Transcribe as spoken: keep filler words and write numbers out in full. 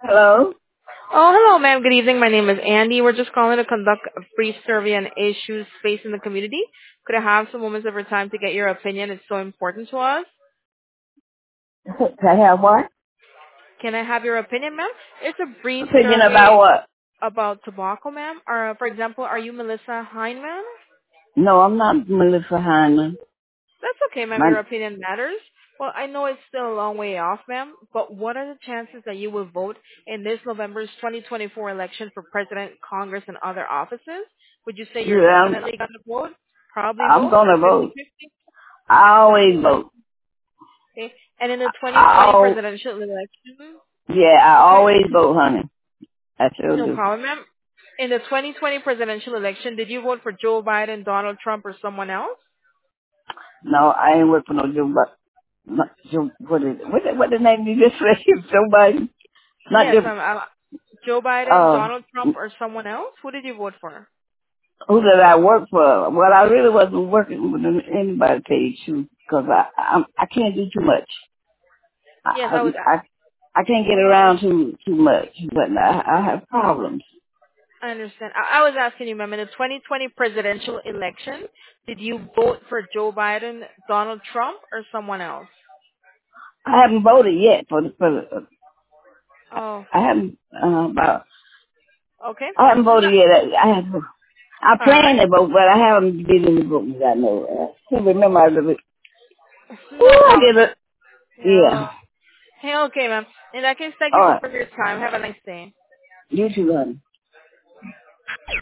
Hello? Oh, hello, ma'am. Good evening. My name is Andy. We're just calling to conduct a brief survey on issues facing the community. Could I have some moments of your time to get your opinion? It's so important to us. Can I have what? Can I have your opinion, ma'am? It's a brief Opinion about survey what? about tobacco, ma'am. Or, for example, are you Melissa Heineman? No, I'm not Melissa Hyman. That's okay, ma'am. My, Your opinion matters. Well, I know it's still a long way off, ma'am, but what are the chances that you will vote in this November's twenty twenty-four election for president, Congress, and other offices? Would you say you're yeah, I'm, definitely going to vote? Probably I'm vote? gonna vote. fifty-fifty? I always vote. Okay. And in the twenty twenty I, presidential election, yeah, I okay, always vote, honey. I sure no do. problem, ma'am. In the twenty twenty presidential election, did you vote for Joe Biden, Donald Trump, or someone else? No, I ain't working for no Joe, but not Joe, what is it? What, the- what the name you just said? Joe Biden? Not Yes, Joe, um, uh, Joe Biden, uh, Donald Trump, or someone else. Who did you vote for? who did I work for? Well, I really wasn't working with anybody, to tell you the truth, because I, I, I can't do too much. Yes, I, I was. I, I can't get around too too much, but I, I have problems. I understand. I, I was asking you, ma'am, in the twenty twenty presidential election, did you vote for Joe Biden, Donald Trump, or someone else? I haven't voted yet for the for the. Oh, I haven't uh, about. okay. I haven't No. voted yet. I have. I All plan right. to vote, but I haven't been in the vote. I know. I can't remember. I did it. Ooh, No I problem. did it. Yeah. Yeah. Hey, okay, ma'am. In that case, thank All you so right. much for your time. Have a nice day. You too, honey.